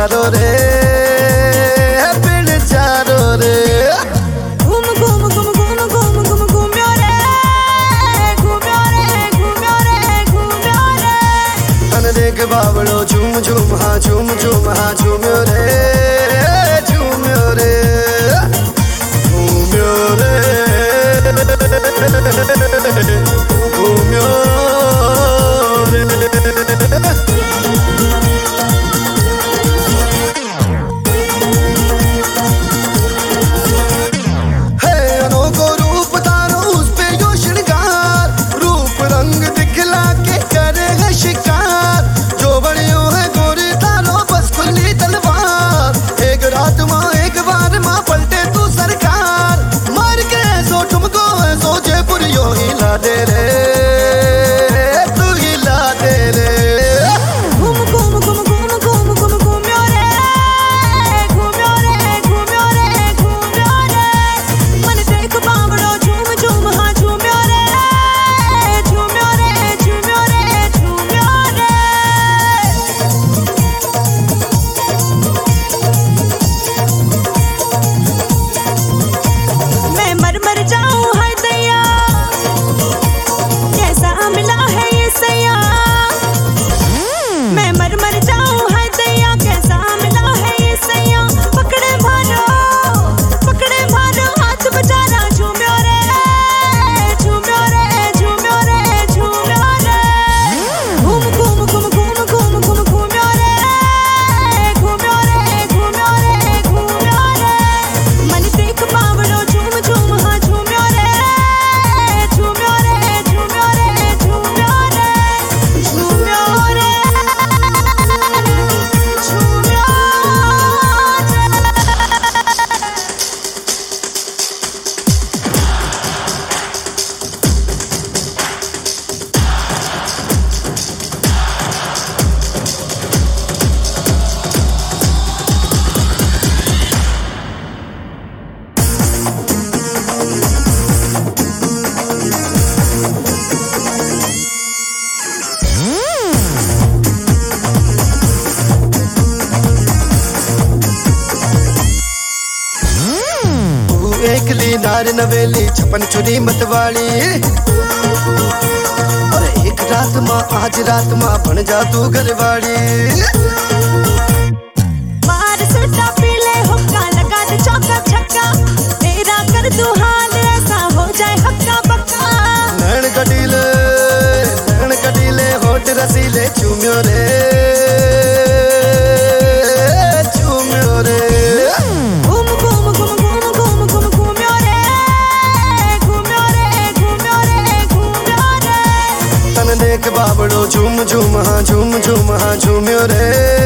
चारो रे पिंड चारो रे घूम घूम घूम घूम घूम घूम घूम्यो रे घूम्यो रे घूम्यो रे घूम्यो रे तन देख बावड़ो झूम झूम हाँ झूम झूम हाँ झूम्यो रे झूम्यो रे घूम्यो रे घूम्यो दे रे तू हिला दे रे घूम घूम घूम घूम घूम घूम घूम्यो रे घूम्यो रे घूम्यो रे घूम्यो रे मन देख बावड़ो झूम झूम हाँ झूम्यो रे झूम्यो रे झूम्यो रे झूम्यो रे मैं मर मर जाऊं हाय दैया मिला है ये सैया मैं मर मर जाऊं हाय दैया कैसा मिला है ये सैया पकड़े भारो हाथ बजाना झूम्यो रे झूम्यो रे झूम्यो रे झूम्यो रे घूम घूम घूम घूम घूम घूम घूम्यो रे घूम्यो रे घूम्यो रे घूम्यो रे मन देख बावड़ो झूम झूम हाँ झूम्यो रे झूम्यो रे झूम्यो रे झूम्यो रे झूम्यो रे झूम्यो एकली नार नवेली छपन छुरी मतवाली और एक रात माँ आज रात माँ बन जा तू घरवाली मार सुट्टा पीले हुक्का लगा दे चौका छक्का तेरा कर दू हाल ऐसा हो जाए हक्का बक्का नैन कटीले होठ रसीले चूम्यो रे चूम्यो रे घूम घूम घूम घूम घूम घूम घूम्यो रे घूम्यो रे घूम्यो रे घूम्यो रे तन देख बावड़ो झूम झूम हाँ झूम झूम हाँ झूम्यो रे